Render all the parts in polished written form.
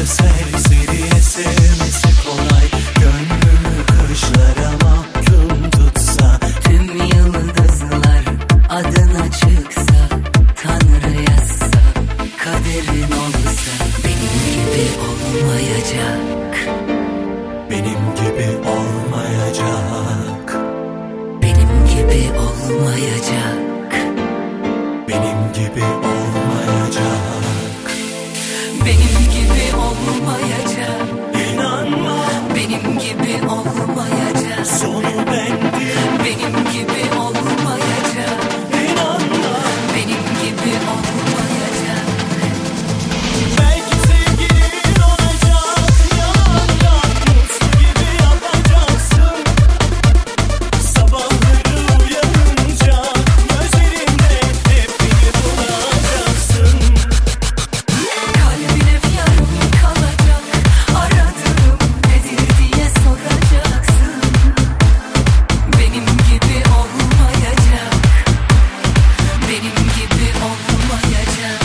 serseri sevmesi kolay. Gönlümü kışlara mahkum tutsa, tüm yıldızlar adına çıksa, Tanrı yazsa, kaderin olsa, benim gibi olmayacak. benim gibi olmayacak. Benim gibi olmayacak. Benim gibi olmayacak. Benim gibi olmayacak. İnanma, Benim gibi olmayacak. sonu bendim. Benim gibi olmayacak. İnanma, Benim gibi olmayacak. belki sevgilin olacak. Yalandan mutlu gibi yapacaksın. Sabahları uyanınca gözlerinde hep beni bulacaksın. Kalbin hep yarım kalacak. Aradığım nedir diye soracaksın. Benim gibi olmayacak. Benim gibi olmayacak.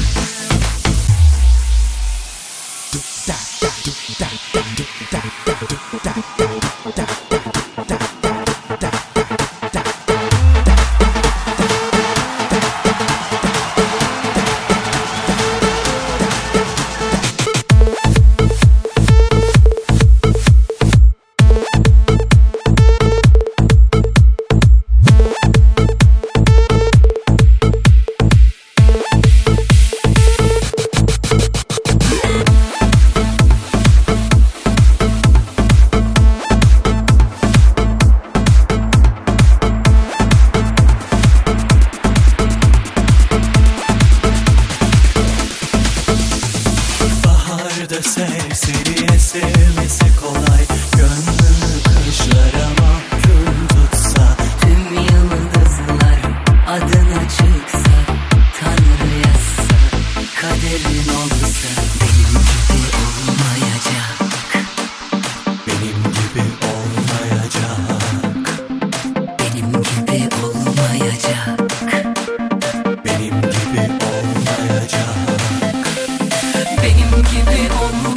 Baharda serseriye sevmesi kolay. Gönlümü kışlara mahkum tutsa, Tüm yıldızlar adına çıksa, Tanrı yazsa, kaderin olsa, benim gibi olmayacak. benim gibi olmayacak. Benim gibi olmayacak. Benim gibi olmayacak. Benim gibi olmayacak.